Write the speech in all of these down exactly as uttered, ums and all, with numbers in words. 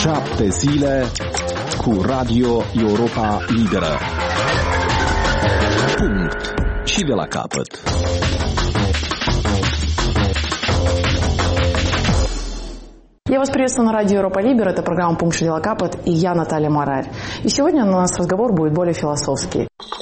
Șapte zile cu Radio Europa Liberă. Punct. Și de la capăt. Я вас приветствую на радио Европа Либера. Это программа «Пункт Шидела Капот» и я, Наталья Марарь. И сегодня у нас разговор будет более философский.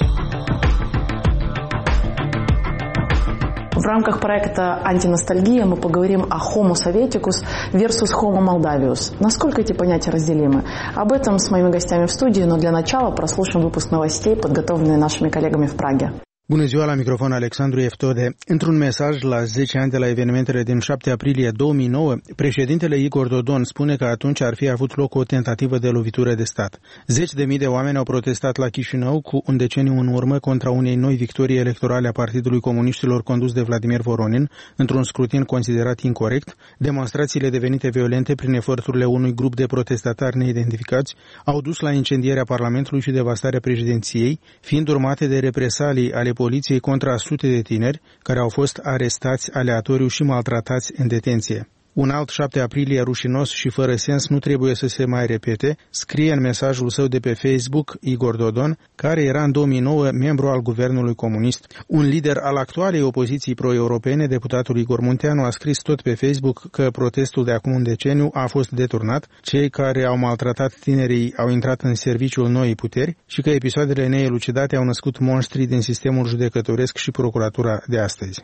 В рамках проекта «Антиностальгия» мы поговорим о Homo Sovieticus versus Homo Maldavius. Naсколько эти понятия разделимы? Об этом с моими гостями в студии, но для начала прослушаем выпуск новостей, подготовленные нашими коллегами в Праге. Bună ziua, la microfon Alexandru Eftode. Într-un mesaj la zece ani de la evenimentele din șapte aprilie două mii nouă, președintele Igor Dodon spune că atunci ar fi avut loc o tentativă de lovitură de stat. Zeci de mii de oameni au protestat la Chișinău cu un deceniu în urmă contra unei noi victorii electorale a Partidului Comuniștilor condus de Vladimir Voronin, într-un scrutin considerat incorect. Demonstrațiile devenite violente prin eforturile unui grup de protestatari neidentificați au dus la incendierea Parlamentului și devastarea președinției, fiind urmate de represalii ale poliției contra sute de tineri care au fost arestați aleatoriu și maltratați în detenție. Un alt șapte aprilie rușinos și fără sens nu trebuie să se mai repete, scrie în mesajul său de pe Facebook Igor Dodon, care era în două mii nouă membru al guvernului comunist. Un lider al actualei opoziții pro-europene, deputatul Igor Munteanu, a scris tot pe Facebook că protestul de acum un deceniu a fost deturnat, cei care au maltratat tinerii au intrat în serviciul noii puteri și că episoadele neelucidate au născut monștri din sistemul judecătoresc și procuratura de astăzi.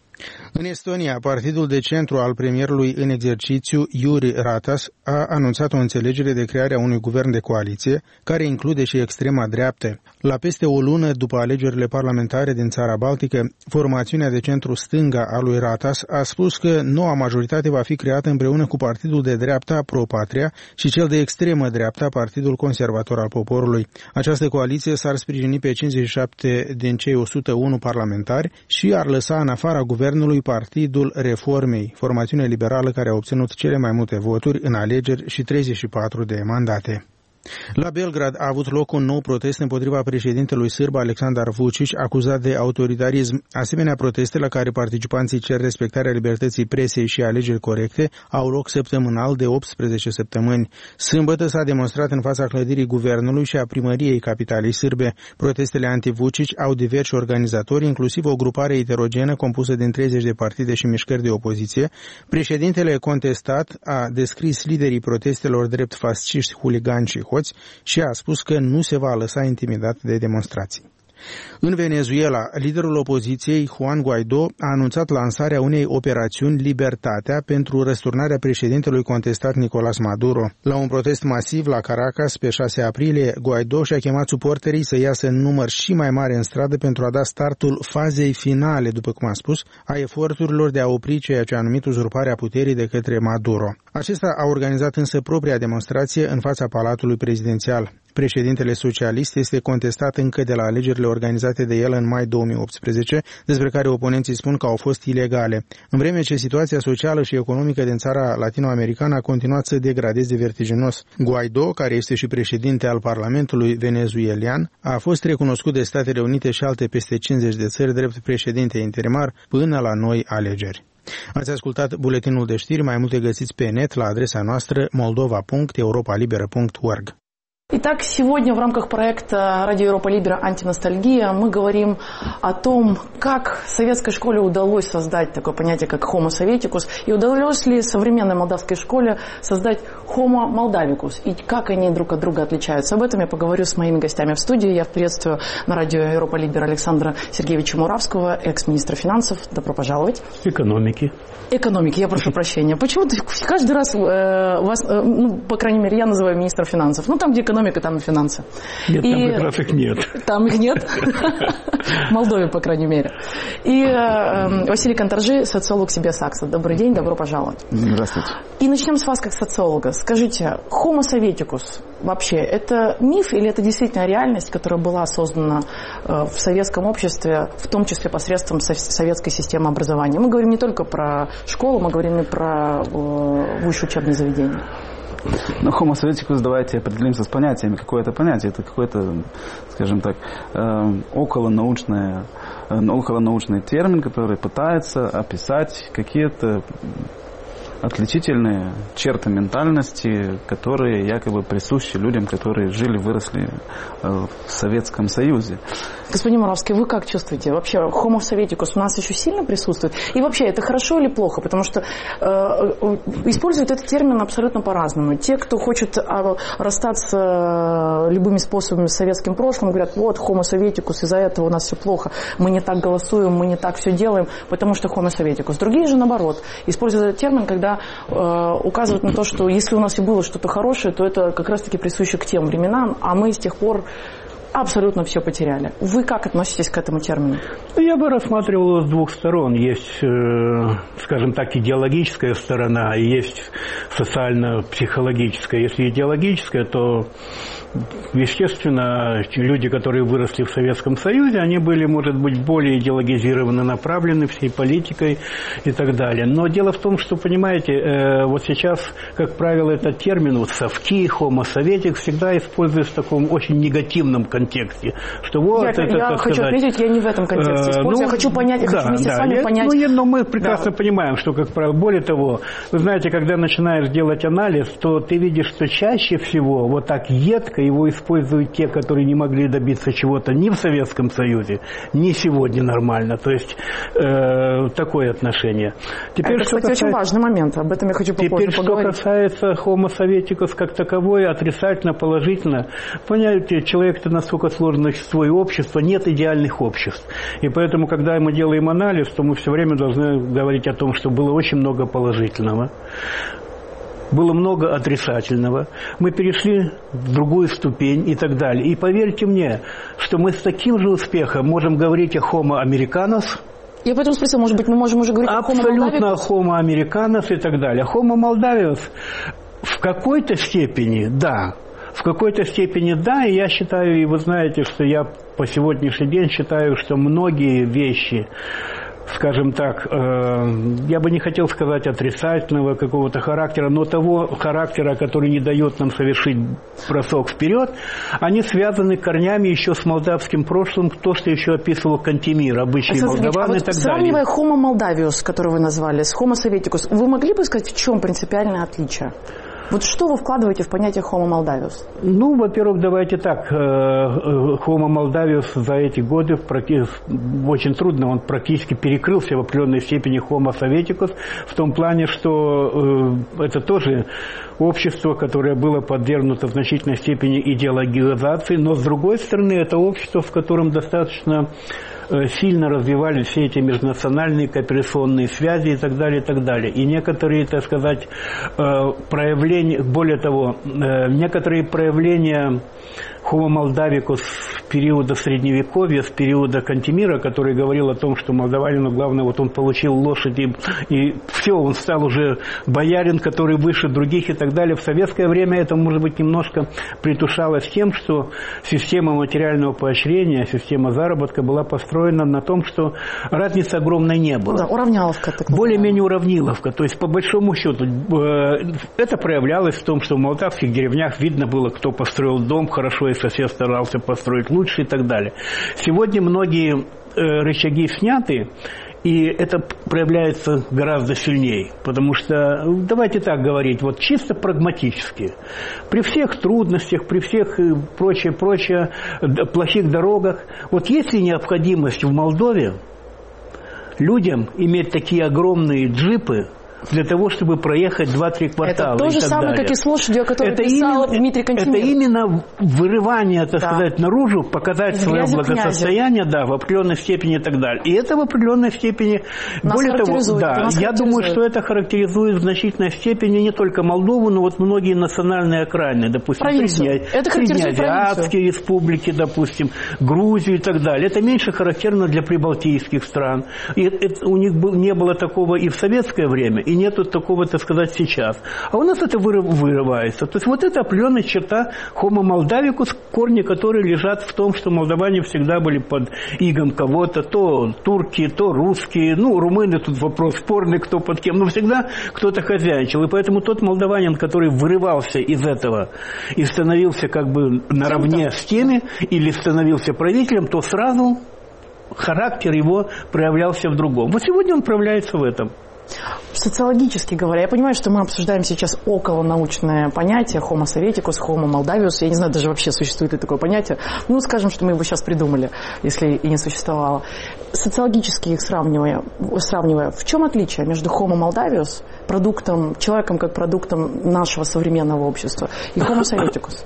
În Estonia, partidul de centru al premierului în exercițiu, Jüri Ratas, a anunțat o înțelegere de crearea unui guvern de coaliție, care include și extrema dreaptă. La peste o lună după alegerile parlamentare din țara Baltică, formațiunea de centru-stânga a lui Ratas a spus că noua majoritate va fi creată împreună cu partidul de dreapta Pro-Patria și cel de extremă dreapta, Partidul Conservator al Poporului. Această coaliție s-ar sprijini pe cincizeci și șapte din cei o sută unu parlamentari și ar lăsa în afara guvernului Partidul Reformei, formațiune liberală care a obținut cele mai multe voturi în alegeri și treizeci și patru de mandate. La Belgrad a avut loc un nou protest împotriva președintelui sârb Aleksandar Vučić, acuzat de autoritarism. Asemenea proteste la care participanții cer respectarea libertății presei și alegeri corecte au loc săptămânal de optsprezece săptămâni. Sâmbătă s-a demonstrat în fața clădirii guvernului și a primăriei capitalei sârbe. Protestele anti-Vučić au diversi organizatori, inclusiv o grupare heterogenă compusă din treizeci de partide și mișcări de opoziție. Președintele contestat a descris liderii protestelor drept fasciști, huligani și hoți și a spus că nu se va lăsa intimidat de demonstrații. În Venezuela, liderul opoziției, Juan Guaidó, a anunțat lansarea unei operațiuni Libertatea pentru răsturnarea președintelui contestat Nicolás Maduro. La un protest masiv la Caracas pe șase aprilie, Guaidó și-a chemat suporterii să iasă în număr și mai mare în stradă pentru a da startul fazei finale, după cum a spus, a eforturilor de a opri ceea ce a numit uzurparea puterii de către Maduro. Acesta a organizat însă propria demonstrație în fața Palatului Prezidențial. Președintele socialist este contestat încă de la alegerile organizate de el în mai două mii optsprezece, despre care oponenții spun că au fost ilegale, în vreme ce situația socială și economică din țara latinoamericană a continuat să degradeze vertiginos. Guaidó, care este și președinte al Parlamentului venezuelian, a fost recunoscut de Statele Unite și alte peste cincizeci de țări drept președinte interimar până la noi alegeri. Ați ascultat buletinul de știri, mai multe găsiți pe net la adresa noastră moldova punct europa liberă punct org. Итак, сегодня в рамках проекта «Радио Европа Либера. Антиностальгия» мы говорим о том, как советской школе удалось создать такое понятие, как Homo Sovieticus, и удалось ли современной молдавской школе создать Homo Moldavicus, и как они друг от друга отличаются. Об этом я поговорю с моими гостями в студии. Я приветствую на радио Европа Либера Александра Сергеевича Муравского, экс-министра финансов. Добро пожаловать. Экономики. Экономики, я прошу прощения. Почему-то каждый раз э, вас, э, ну, по крайней мере, я называю министра финансов. Ну, там, где экономика, там и финансы. Нет, и... там как раз их нет. Там их нет? В Молдове, по крайней мере. И э, Василий Конторжи, социолог Себе Сакса. Добрый день, добро пожаловать. Здравствуйте. И начнем с вас как социолога. Скажите, Homo Sovieticus вообще это миф или это действительно реальность, которая была создана э, в советском обществе, в том числе посредством со- советской системы образования? Мы говорим не только про школу, мы говорим и про э, высшее учебное заведение. Ну, Homo Sovieticus, давайте определимся с понятиями. Какое это понятие? Это какой-то, скажем так, э, околонаучное, э, околонаучный термин, который пытается описать какие-то отличительные черты ментальности, которые якобы присущи людям, которые жили, выросли в Советском Союзе. Господин Муравский, вы как чувствуете? Вообще, Homo Sovieticus у нас еще сильно присутствует? И вообще, это хорошо или плохо? Потому что э, используют этот термин абсолютно по-разному. Те, кто хочет э, расстаться э, любыми способами с советским прошлым, говорят, вот, Homo Sovieticus, из-за этого у нас все плохо, мы не так голосуем, мы не так все делаем, потому что Homo Sovieticus. Другие же, наоборот, используют этот термин, когда э, указывают на то, что если у нас и было что-то хорошее, то это как раз-таки присуще к тем временам, а мы с тех пор абсолютно все потеряли. Вы как относитесь к этому термину? Я бы рассматривал его с двух сторон. Есть, скажем так, идеологическая сторона, и есть социально-психологическая. Если идеологическая, то, естественно, люди, которые выросли в Советском Союзе, они были, может быть, более идеологизированы, направлены всей политикой и так далее. Но дело в том, что, понимаете, вот сейчас, как правило, этот термин, вот совки, homo советик, всегда используется в таком очень негативном контексте. контексте, что вот я, это, я так хочу сказать, отметить, я не в этом контексте использую, ну, я хочу понять, я да, хочу вместе да, с вами я, понять. Ну, но мы прекрасно да. понимаем, что, как правило, более того, вы знаете, когда начинаешь делать анализ, то ты видишь, что чаще всего вот так едко его используют те, которые не могли добиться чего-то ни в Советском Союзе, ни сегодня нормально. То есть э, такое отношение. Теперь, это, кстати, касается... очень важный момент, об этом я хочу попозже Теперь, поговорить. что касается Homo Sovieticus как таковой, отрицательно, положительно, понимаете, человек-то настолько сложное свое общество, нет идеальных обществ. И поэтому, когда мы делаем анализ, то мы все время должны говорить о том, что было очень много положительного, было много отрицательного, мы перешли в другую ступень и так далее. И поверьте мне, что мы с таким же успехом можем говорить о Homo Americanus. Я поэтому спросила, может быть, мы можем уже говорить абсолютно о Homo Homo Americanus и так далее. Homo Moldavius в какой-то степени, да, в какой-то степени да, и я считаю, и вы знаете, что я по сегодняшний день считаю, что многие вещи, скажем так, э, я бы не хотел сказать отрицательного какого-то характера, но того характера, который не дает нам совершить бросок вперед, они связаны корнями еще с молдавским прошлым, то, что еще описывал Кантемир, обычные молдаваны а вот и так сравнивая далее. Homo Moldavius, который вы назвали, с Homo Sovieticus, вы могли бы сказать, в чем принципиальное отличие? Вот что вы вкладываете в понятие Homo Moldavius? Ну, во-первых, давайте так. Homo Moldavius за эти годы очень трудно, он практически перекрылся в определенной степени Homo Sovieticus в том плане, что это тоже общество, которое было подвергнуто в значительной степени идеологизации, но с другой стороны, это общество, в котором достаточно сильно развивались все эти межнациональные кооперационные связи и так далее, и так далее. И некоторые, так сказать, проявления, более того, некоторые проявления Homo Moldavicus с периода Средневековья, с периода Кантемира, который говорил о том, что молдаванину главное, вот он получил лошадь, и, и все, он стал уже боярин, который выше других и так далее. В советское время это, может быть, немножко притушалось тем, что система материального поощрения, система заработка была построена на том, что разницы огромной не было. Да, уравняловка. Более-менее уравниловка. То есть, по большому счету, это проявлялось в том, что в молдавских деревнях видно было, кто построил дом хорошо, и сосед старался построить лучше и так далее. Сегодня многие э, рычаги сняты, и это проявляется гораздо сильнее. Потому что, давайте так говорить, вот чисто прагматически. При всех трудностях, при всех прочее, прочее, плохих дорогах, вот есть ли необходимость в Молдове людям иметь такие огромные джипы, для того, чтобы проехать два-три квартала. Это то же самое, далее. Как и с лошадью, о которой это писал именно, Дмитрий Кантемир. Это именно вырывание, так да. сказать, наружу, показать Из свое благосостояние, да, в определенной степени и так далее. И это в определенной степени, нас более того, да, я думаю, что это характеризует в значительной степени не только Молдову, но вот многие национальные окраины, допустим, Среднеазиатские республики, допустим, Грузию и так далее. Это меньше характерно для прибалтийских стран. И это, у них был, не было такого и в советское время, и нету такого, так сказать, сейчас. А у нас это вырывается. То есть вот это определенная черта Homo Moldavicus, корни которой лежат в том, что молдаване всегда были под игом кого-то, то турки, то русские, ну, румыны, тут вопрос спорный, кто под кем, но всегда кто-то хозяйничал. И поэтому тот молдаванин, который вырывался из этого и становился как бы наравне с теми, или становился правителем, то сразу характер его проявлялся в другом. Вот сегодня он проявляется в этом. Социологически говоря, я понимаю, что мы обсуждаем сейчас околонаучное понятие Homo советикус, Homo Maldavius. Я не знаю, даже вообще существует ли такое понятие. Ну, скажем, что мы его сейчас придумали, если и не существовало. Социологически их сравнивая, сравнивая, в чем отличие между Homo Maldavius, продуктом, человеком как продуктом нашего современного общества, и Homo советикус?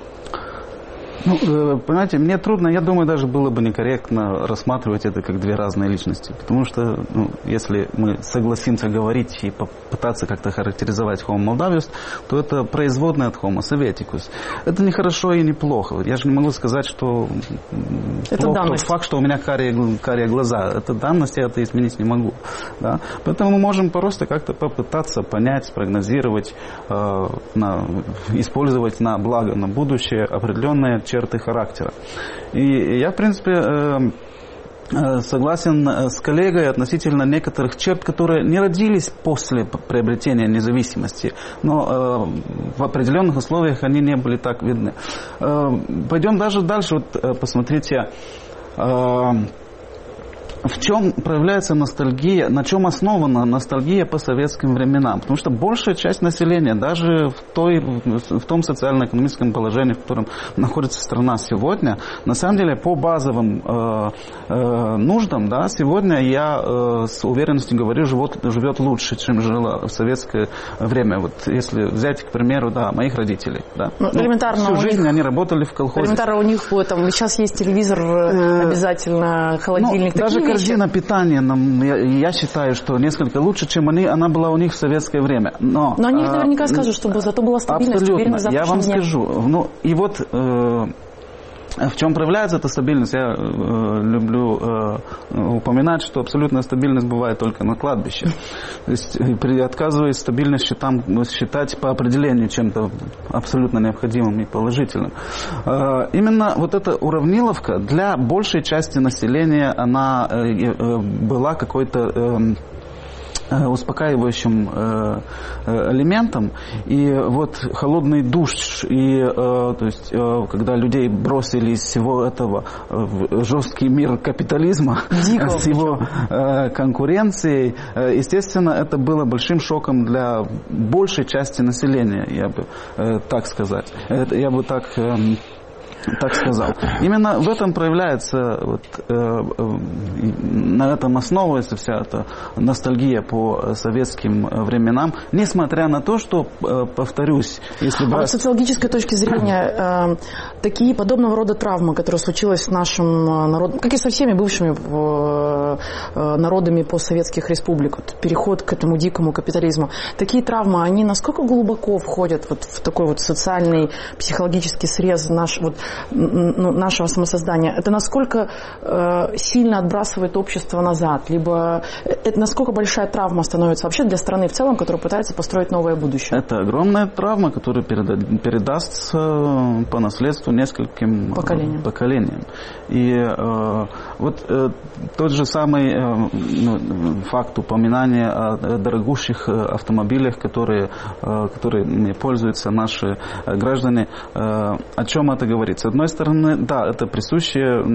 Ну, понимаете, мне трудно, я думаю, даже было бы некорректно рассматривать это как две разные личности. Потому что, ну, если мы согласимся говорить и попытаться как-то характеризовать Homo Maldavius, то это производное от Homo Sovieticus. Это не хорошо и не плохо. Я же не могу сказать, что это плохо тот факт, что у меня карие, карие глаза. Это данность, я это изменить не могу. Да? Поэтому мы можем просто как-то попытаться понять, спрогнозировать, э, на, использовать на благо, на будущее определенные черты характера. И я, в принципе, согласен с коллегой относительно некоторых черт, которые не родились после приобретения независимости, но в определенных условиях они не были так видны. Пойдем даже дальше. Вот посмотрите, в чем проявляется ностальгия, на чем основана ностальгия по советским временам? Потому что большая часть населения, даже в, той, в том социально-экономическом положении, в котором находится страна сегодня, на самом деле по базовым э, э, нуждам, да, сегодня я э, с уверенностью говорю, живет, живет лучше, чем жила в советское время. Вот если взять, к примеру, да, моих родителей. Да. Ну, элементарно. Всю жизнь них, они работали в колхозе. Элементарно у них там, сейчас есть телевизор, обязательно холодильник. Ну, даже корзина питания, нам, я, я считаю, что несколько лучше, чем они, она была у них в советское время. Но, Но они наверняка скажут, что зато была стабильность. Абсолютно. Я вам дня. скажу. Ну, и вот э, в чем проявляется эта стабильность, я э, люблю э, упоминать, что абсолютная стабильность бывает только на кладбище. То есть, при, отказываясь стабильность считам, считать по определению чем-то абсолютно необходимым и положительным. Э, именно вот эта уравниловка для большей части населения, она э, э, была какой-то... Э, успокаивающим э, элементом. И вот холодный душ, и, э, то есть, э, когда людей бросили из всего этого в жесткий мир капитализма, Дико. с его э, конкуренцией, э, естественно, это было большим шоком для большей части населения, я бы э, так сказать. Это, я бы так... Э, так сказал. Именно в этом проявляется, вот, э, э, на этом основывается вся эта ностальгия по советским временам, несмотря на то, что, э, повторюсь, если брать... А с социологической точки зрения, э, такие подобного рода травмы, которые случились с нашим народом, как и со всеми бывшими э, народами постсоветских республик, вот, переход к этому дикому капитализму, такие травмы, они насколько глубоко входят вот в такой вот социальный, психологический срез наш, вот, Ну, нашего самосоздания, это насколько э, сильно отбрасывает общество назад, либо это насколько большая травма становится вообще для страны в целом, которая пытается построить новое будущее? Это огромная травма, которая переда- передастся по наследству нескольким поколениям. поколениям. И э, вот э, тот же самый э, ну, факт упоминания о дорогущих автомобилях, которые, э, которыми пользуются наши граждане, э, о чем это говорит? С одной стороны, да, это присущая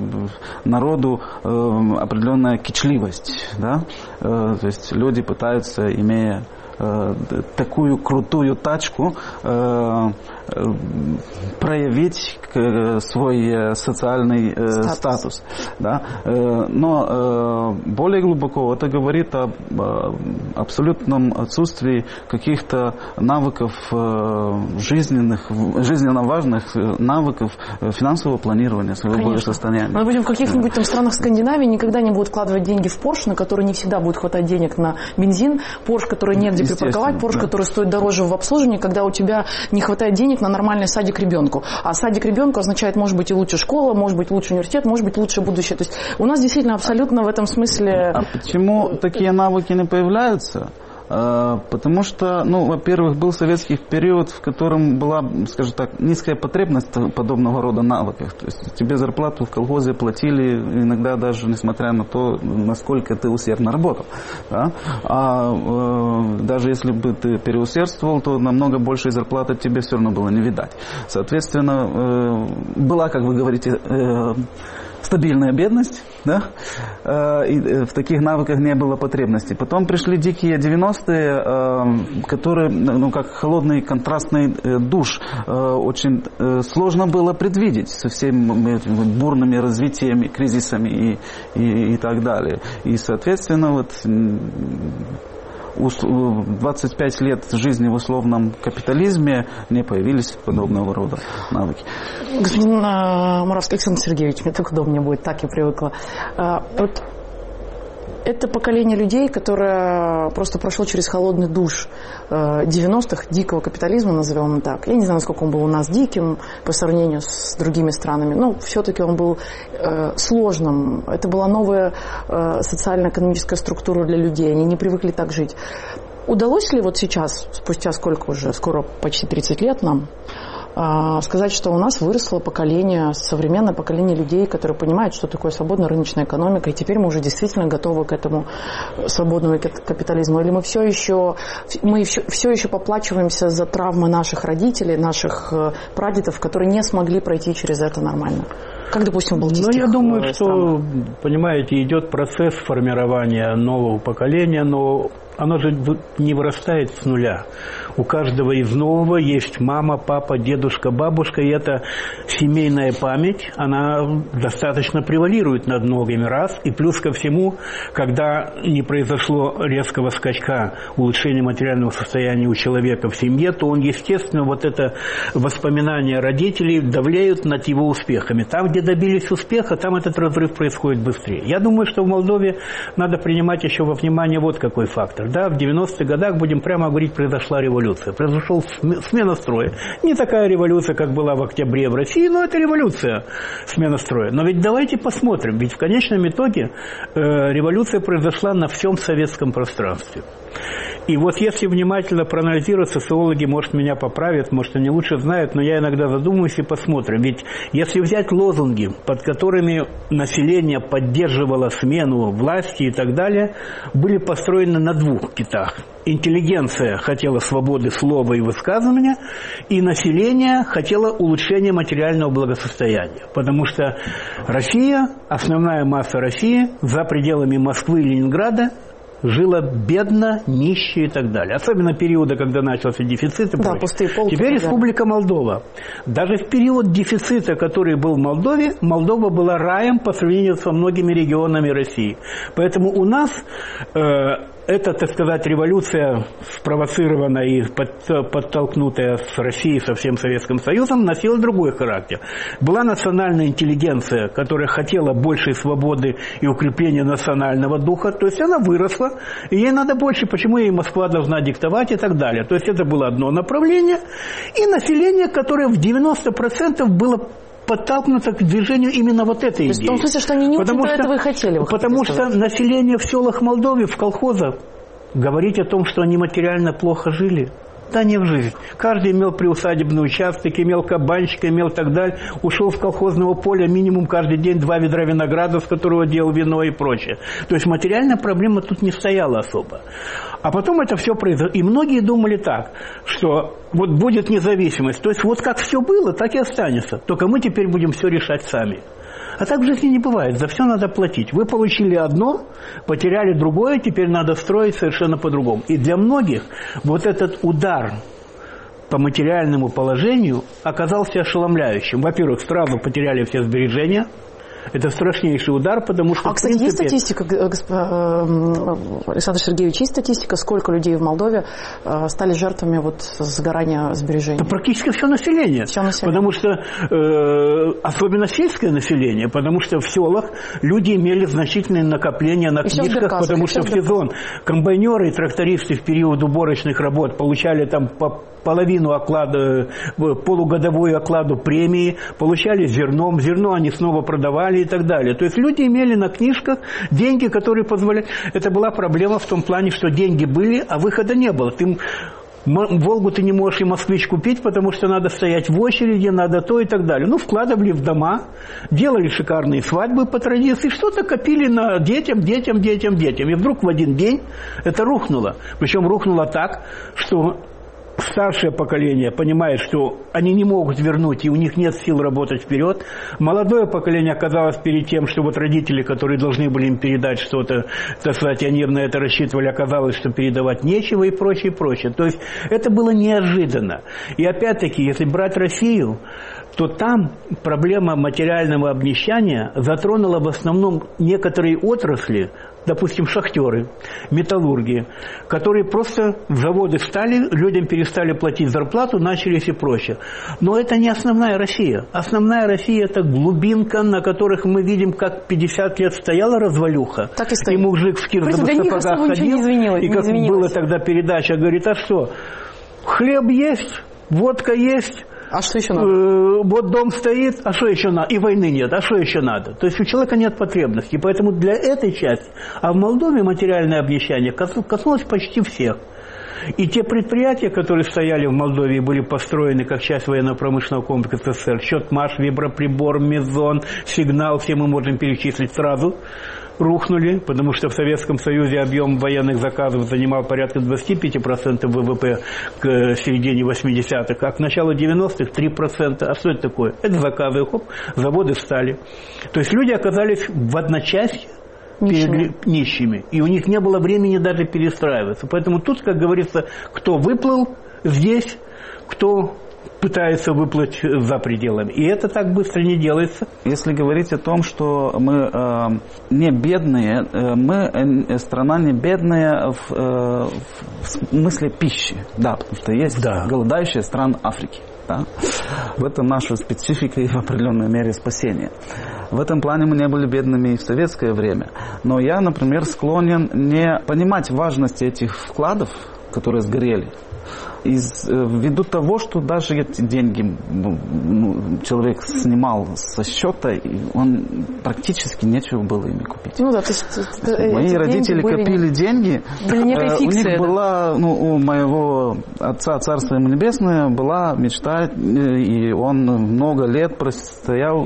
народу э, определенная кичливость, да, э, то есть люди пытаются, имея э, такую крутую тачку, э, проявить свой социальный статус, статус, да? Но более глубоко это говорит об абсолютном отсутствии каких-то навыков жизненных, жизненно важных навыков финансового планирования своего благосостояния. Мы будем в каких-нибудь там странах Скандинавии никогда не будут вкладывать деньги в Порш, на который не всегда будет хватать денег на бензин, Порш, который негде припарковать, Порш, да. который стоит дороже в обслуживании, когда у тебя не хватает денег на нормальный садик ребенку. А садик ребенку означает, может быть, и лучше школа, может быть, лучше университет, может быть, лучше будущее. То есть у нас действительно абсолютно в этом смысле... А почему такие навыки не появляются? Потому что, ну, во-первых, был советский период, в котором была, скажем так, низкая потребность подобного рода навыков. То есть тебе зарплату в колхозе платили иногда даже несмотря на то, насколько ты усердно работал. Да? А э, даже если бы ты переусердствовал, то намного большей зарплаты тебе все равно было не видать. Соответственно, э, была, как вы говорите, э, стабильная бедность, да, и в таких навыках не было потребности. Потом пришли дикие девяностые, которые, ну, как холодный контрастный душ, очень сложно было предвидеть со всеми бурными развитиями, кризисами и, и, и так далее. И, соответственно, вот двадцать пять лет жизни в условном капитализме не появились подобного рода навыки. Господин Муравский Александр Сергеевич, мне так удобнее будет, так я привыкла. Вот это поколение людей, которое просто прошло через холодный душ девяностых, дикого капитализма, назовем так. Я не знаю, насколько он был у нас диким по сравнению с другими странами, но все-таки он был э, сложным. Это была новая э, социально-экономическая структура для людей. Они не привыкли так жить. Удалось ли вот сейчас, спустя сколько уже, скоро почти тридцать лет нам, сказать, что у нас выросло поколение, современное поколение людей, которые понимают, что такое свободная рыночная экономика, и теперь мы уже действительно готовы к этому свободному капитализму? Или мы все еще, мы все, все еще поплачиваемся за травмы наших родителей, наших прадедов, которые не смогли пройти через это нормально? Как, допустим, в балтийских странах? Ну, я думаю, странах. что, понимаете, идет процесс формирования нового поколения, но оно же не вырастает с нуля. У каждого из нового есть мама, папа, дедушка, бабушка, и эта семейная память, она достаточно превалирует над многими раз. И плюс ко всему, когда не произошло резкого скачка улучшения материального состояния у человека в семье, то он, естественно, вот это воспоминания родителей давляют над его успехами. Там, где добились успеха, там этот разрыв происходит быстрее. Я думаю, что в Молдове надо принимать еще во внимание вот какой фактор. Да, в девяностых годах, будем прямо говорить, произошла революция. Произошла смена строя. Не такая революция, как была в октябре в России, но это революция, смена строя. Но ведь давайте посмотрим. Ведь в конечном итоге э, революция произошла на всем советском пространстве. И вот если внимательно проанализировать, социологи, может, меня поправят, может, они лучше знают, но я иногда задумываюсь и посмотрим. Ведь если взять лозунги, под которыми население поддерживало смену власти и так далее, были построены на двух китах. Интеллигенция хотела свободы слова и высказывания, и население хотело улучшения материального благосостояния. Потому что Россия, основная масса России, за пределами Москвы и Ленинграда, жила бедно, нище и так далее. Особенно периода, когда начался дефицит и да, прочее. Пустые полки. Теперь Республика Молдова. Даже в период дефицита, который был в Молдове, Молдова была раем по сравнению со многими регионами России. Поэтому у нас э, эта, так сказать, революция, спровоцированная и под, подтолкнутая с Россией, со всем Советским Союзом, носила другой характер. Была национальная интеллигенция, которая хотела большей свободы и укрепления национального духа, то есть она выросла, и ей надо больше, почему ей Москва должна диктовать и так далее. То есть это было одно направление, и население, которое в девяносто процентов было подтолкнуто к движению именно вот этой идеи. В том смысле, что они не очень этого и хотели. Потому что население в селах Молдовы, в колхозах, говорить о том, что они материально плохо жили, да не в жизнь. Каждый имел приусадебный участок, имел кабанчика, имел так далее. Ушел с колхозного поля минимум каждый день два ведра винограда, с которого делал вино и прочее. То есть материальная проблема тут не стояла особо. А потом это все произошло. И многие думали так, что вот будет независимость. То есть вот как все было, так и останется. Только мы теперь будем все решать сами. А так в жизни не бывает. За все надо платить. Вы получили одно, потеряли другое, теперь надо строить совершенно по-другому. И для многих вот этот удар по материальному положению оказался ошеломляющим. Во-первых, сразу потеряли все сбережения. Это страшнейший удар, потому что... А, кстати, принципе... есть статистика, Александр Сергеевич, есть статистика, сколько людей в Молдове стали жертвами вот сгорания сбережений? Это практически все население. Все население. Потому что, э, особенно сельское население, потому что в селах люди имели значительные накопления на и книжках, потому что в сезон комбайнеры и трактористы в период уборочных работ получали там по половину оклада, полугодовую окладу премии, получали зерном, зерно они снова продавали и так далее. То есть люди имели на книжках деньги, которые позволяли... Это была проблема в том плане, что деньги были, а выхода не было. Ты... Волгу ты не можешь и москвич купить, потому что надо стоять в очереди, надо то и так далее. Ну, вкладывали в дома, делали шикарные свадьбы по традиции, что-то копили на детям, детям, детям, детям. И вдруг в один день это рухнуло. Причем рухнуло так, что старшее поколение понимает, что они не могут вернуть, и у них нет сил работать вперед. Молодое поколение оказалось перед тем, что вот родители, которые должны были им передать что-то, так сказать, они на это рассчитывали, оказалось, что передавать нечего и прочее, и прочее. То есть это было неожиданно. И опять-таки, если брать Россию, то там проблема материального обнищания затронула в основном некоторые отрасли, допустим, шахтеры, металлурги, которые просто в заводы встали, людям перестали платить зарплату, начались и прочее. Но это не основная Россия. Основная Россия – это глубинка, на которых мы видим, как пятьдесят лет стояла развалюха. Так и стоит. И мужик в кирзовых сапогах ходил. И как была тогда передача, говорит, а что, хлеб есть, водка есть, а что еще надо? Вот дом стоит, а что еще надо? И войны нет, а что еще надо? То есть у человека нет потребностей. Поэтому для этой части, а в Молдове материальное обнищание коснулось почти всех. И те предприятия, которые стояли в Молдове и были построены как часть военно-промышленного комплекса СССР, Счетмаш, Виброприбор, Мезон, Сигнал, все мы можем перечислить сразу, рухнули, потому что в Советском Союзе объем военных заказов занимал порядка двадцать пять процентов ВВП к середине восьмидесятых, а к началу девяностых три процента. А что это такое? Это заказы, хоп, заводы встали. То есть люди оказались в одночасье нищими. нищими, и у них не было времени даже перестраиваться. Поэтому тут, как говорится, кто выплыл здесь, кто пытается выплыть за пределами. И это так быстро не делается. Если говорить о том, что мы э, не бедные, э, мы э, страна не бедная в, э, в смысле пищи. Да, потому что есть да. голодающие страны Африки. Да? В этом наша специфика и в определенной мере спасение. В этом плане мы не были бедными и в советское время. Но я, например, склонен не понимать важности этих вкладов, которые сгорели. Из, ввиду того, что даже эти деньги ну, человек снимал со счета, он практически нечего было ими купить. Ну да, то есть, мои родители были, копили деньги. Были у них была, ну, у моего отца, царство ему небесное, была мечта, и он много лет простоял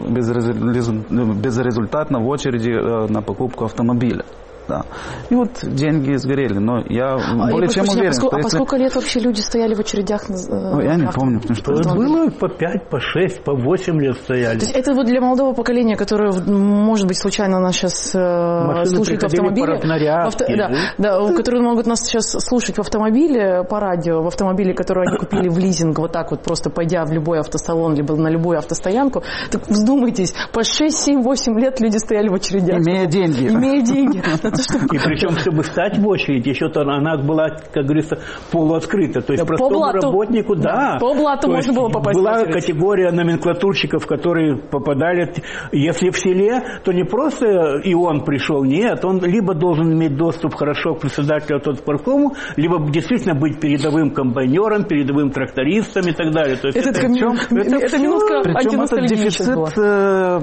безрезультатно в очереди на покупку автомобиля. Да. И вот деньги сгорели, но я а, более чем уверен. А, поскольку, что а если... по сколько лет вообще люди стояли в очередях? Ну, я не авто... помню, потому что... Это было по пять, по шесть, по восемь лет стояли. То есть это вот для молодого поколения, которое, может быть, случайно нас сейчас э, слушает в автомобиле. В авто... да, да, которые могут нас сейчас слушать в автомобиле, по радио, в автомобиле, который они купили в лизинг, вот так вот просто пойдя в любой автосалон, либо на любую автостоянку. Так вздумайтесь, по шесть, семь, восемь лет люди стояли в очередях. Имея деньги. Имея деньги. И причем, чтобы стать в очередь, еще-то она была, как говорится, полуоткрыта. То есть да, простому по блату, работнику, да. да по блату можно было попасть была в очередь. Категория номенклатурщиков, которые попадали... Если в селе, то не просто и он пришел, нет. Он либо должен иметь доступ хорошо к председателю автоспорткому, либо действительно быть передовым комбайнером, передовым трактористом и так далее. То есть этот это, причем, это, это минутка причем этот дефицит э,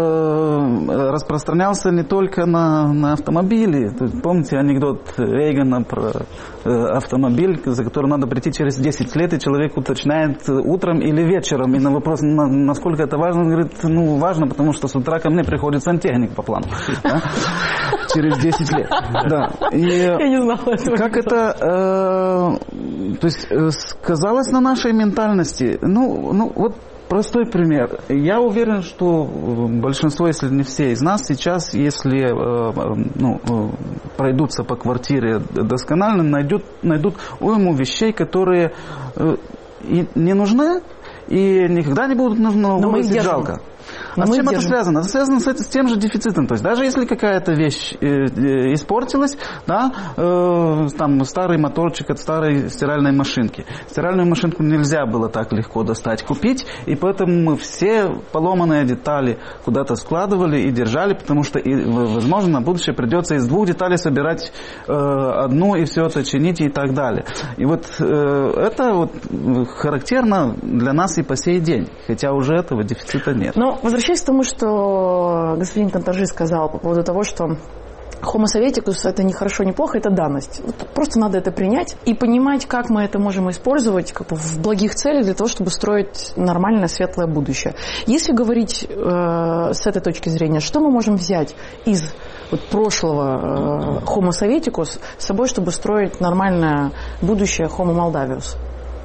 э, распространялся не только на, на автомобили. Помните анекдот Рейгана про э, автомобиль, за который надо прийти через десять лет, и человек уточняет, утром или вечером. И на вопрос, на, насколько это важно, он говорит, ну, важно, потому что с утра ко мне приходит сантехник по плану. Да? Через десять лет. Да. И я не знала этого. Как это э, то есть, э, сказалось на нашей ментальности? Ну, ну вот простой пример. Я уверен, что большинство, если не все из нас сейчас, если ну, пройдутся по квартире досконально, найдут, найдут уйму вещей, которые и не нужны, и никогда не будут нужны, но выбросить жалко. А с чем это связано? Это связано с, с тем же дефицитом. То есть даже если какая-то вещь э, э, испортилась, да, э, там старый моторчик от старой стиральной машинки. Стиральную машинку нельзя было так легко достать, купить, и поэтому мы все поломанные детали куда-то складывали и держали, потому что, и, возможно, на будущее придется из двух деталей собирать э, одну и все это чинить и так далее. И вот э, это вот характерно для нас и по сей день, хотя уже этого дефицита нет. Но возвращаясь к тому, что господин Кантаржи сказал по поводу того, что Homo советикус это не хорошо, не плохо, это данность. Вот просто надо это принять и понимать, как мы это можем использовать как бы, в благих целях для того, чтобы строить нормальное, светлое будущее. Если говорить э, с этой точки зрения, что мы можем взять из вот, прошлого э, Homo советикус с собой, чтобы строить нормальное будущее Homo Moldavius?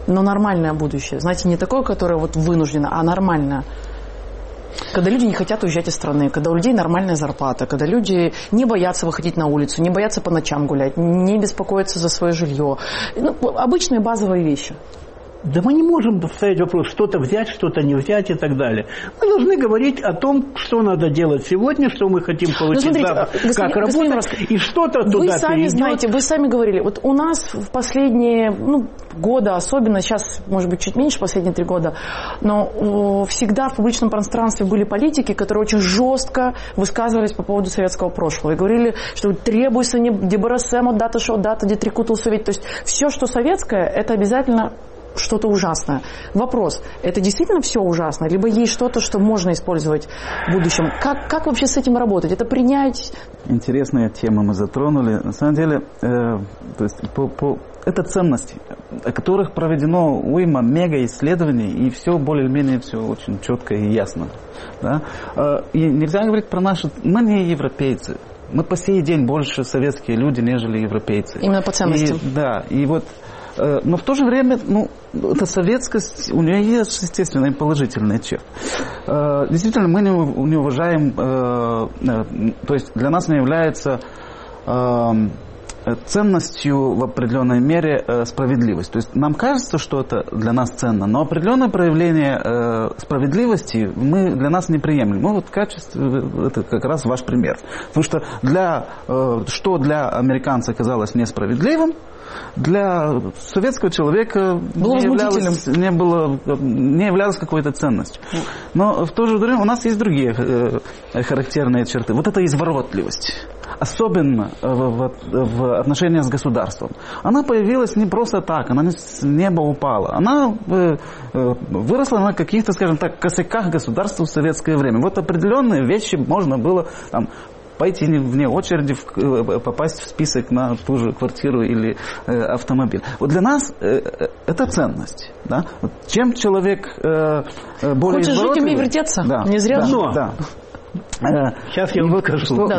но нормальное будущее. Знаете, не такое, которое вот вынуждено, а нормальное. Когда люди не хотят уезжать из страны, когда у людей нормальная зарплата, когда люди не боятся выходить на улицу, не боятся по ночам гулять, не беспокоятся за свое жилье. Ну, обычные базовые вещи. Да мы не можем поставить вопрос, что-то взять, что-то не взять и так далее. Мы должны говорить о том, что надо делать сегодня, что мы хотим получить ну, смотрите, завтра, господин, как работать, и что-то вы туда сами перейдет. знаете, вы сами говорили, вот у нас в последние ну, года, особенно сейчас, может быть, чуть меньше, последние три года, но о, всегда в публичном пространстве были политики, которые очень жестко высказывались по поводу советского прошлого. И говорили, что требуется не дебарасем, дата шо, дата детрикутал совет. То есть все, что советское, это обязательно что-то ужасное. Вопрос, это действительно все ужасно? Либо есть что-то, что можно использовать в будущем? Как, как вообще с этим работать? Это принять? Интересные темы мы затронули. На самом деле, э, то есть по, по, это ценности, о которых проведено уйма мега-исследований, и все более-менее все очень четко и ясно. Да? Э, и нельзя говорить про наши... Мы не европейцы. Мы по сей день больше советские люди, нежели европейцы. Именно по ценностям. И, да, и вот... Но в то же время, ну, эта советскость, у нее есть, естественно, и положительные черты. Действительно, мы не уважаем, то есть для нас не является ценностью в определенной мере справедливость. То есть нам кажется, что это для нас ценно, но определенное проявление справедливости мы, для нас не приемлем. Ну, вот качество, это как раз ваш пример. Потому что для, что для американца казалось несправедливым, для советского человека не являлось, не, было, не являлось какой-то ценностью. Но в то же время у нас есть другие э, характерные черты. Вот эта изворотливость, особенно в, в, в отношениях с государством. Она появилась не просто так, она не с неба упала. Она э, э, выросла на каких-то, скажем так, косяках государства в советское время. Вот определенные вещи можно было там, пойти вне очереди, попасть в список на ту же квартиру или э, автомобиль. Вот для нас э, это ценность. Да? Вот чем человек э, более Хочешь изворотливый... жить, умей вертеться. Да, Не зря. Да, Но. да. Сейчас я вам вот скажу. что,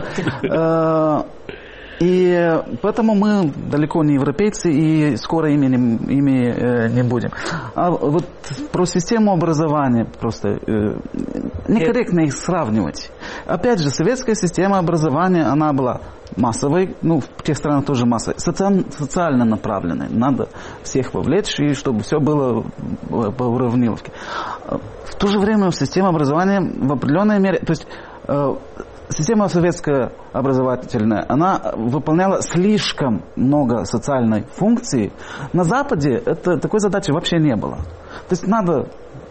Да. э, и поэтому мы далеко не европейцы и скоро ими, не, ими э, не будем. А вот про систему образования просто э, некорректно их сравнивать. Опять же, советская система образования, она была массовой, ну, в тех странах тоже массовой, социально, социально направленной. Надо всех вовлечь, и чтобы все было по уравниловке. В то же время система образования в определенной мере, то есть э, система советская образовательная, она выполняла слишком много социальной функции. На Западе это, такой задачи вообще не было. То есть надо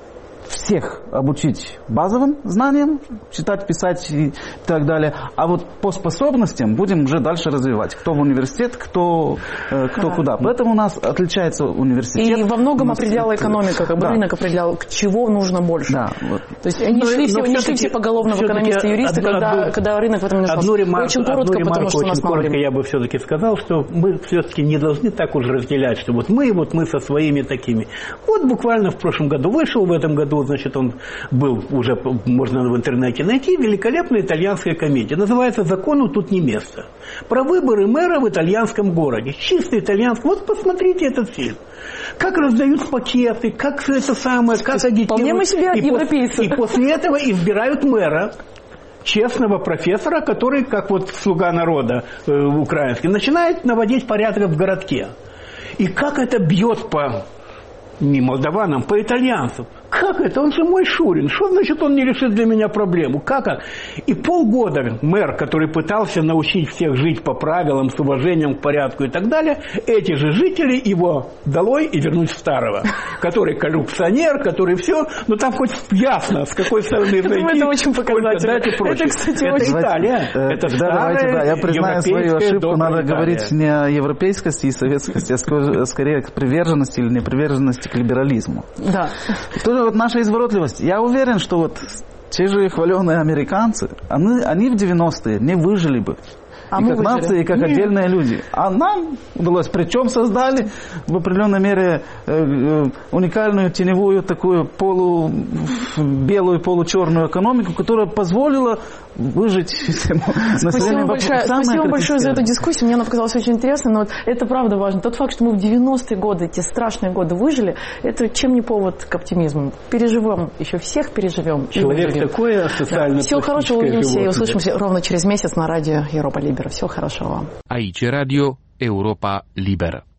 всех обучить базовым знаниям, читать, писать и так далее. А вот по способностям будем уже дальше развивать. Кто в университет, кто, э, кто куда. Поэтому у нас отличается университет. И во многом определяла экономика, как бы да. Рынок определял, к чего нужно больше. Да, вот. То есть они но, шли, все, не шли все поголовно в экономисты и юристы, одну, когда, одну, когда рынок в этом не одну ремарку, очень коротко, одну потому что у нас мало времени. Я бы все-таки сказал, что мы все-таки не должны так уж разделять, что вот мы, вот мы со своими такими. Вот буквально в прошлом году вышел, в этом году, значит, он был уже, можно в интернете найти, великолепная итальянская комедия. Называется «Закону тут не место». Про выборы мэра в итальянском городе. Чисто итальянском. Вот посмотрите этот фильм. Как раздают пакеты, как все это самое, как агитируют. Вполне мы себе и европейцы. Пос, и после этого избирают мэра. Честного профессора, который, как вот слуга народа э, украинский, начинает наводить порядок в городке. И как это бьет по... не молдаванам, по итальянцам. Как это? Он же мой Шурин. Что значит он не решит для меня проблему? Как? И полгода мэр, который пытался научить всех жить по правилам, с уважением к порядку и так далее, эти же жители его долой и вернуть в старого. Который коррупционер, который все. Но там хоть ясно, с какой стороны зайти. Это очень показательно. Это, кстати, это Италия. Это старая я признаю свою ошибку. Надо говорить не о европейскости и советскости, а скорее к приверженности или неприверженности к либерализму. Да. Тоже вот наша изворотливость. Я уверен, что вот те же хваленые американцы, они, они в девяностые не выжили бы, А и как выжили. нация, и как Нет. отдельные люди. А нам удалось. Причем создали в определенной мере э, э, уникальную теневую такую полубелую, получерную экономику, которая позволила выжить всему населению. Большое, спасибо большое за эту дискуссию. Мне она показалась очень интересной, но вот это правда важно. Тот факт, что мы в девяностые годы, те страшные годы выжили, это чем не повод к оптимизму. Переживем, еще всех переживем. Человек такое асоциально. Да. Всего хорошего, увидимся и услышимся ровно через месяц на радио Европа Либера. Всего хорошего вам. Aici Radio Europa Liberă.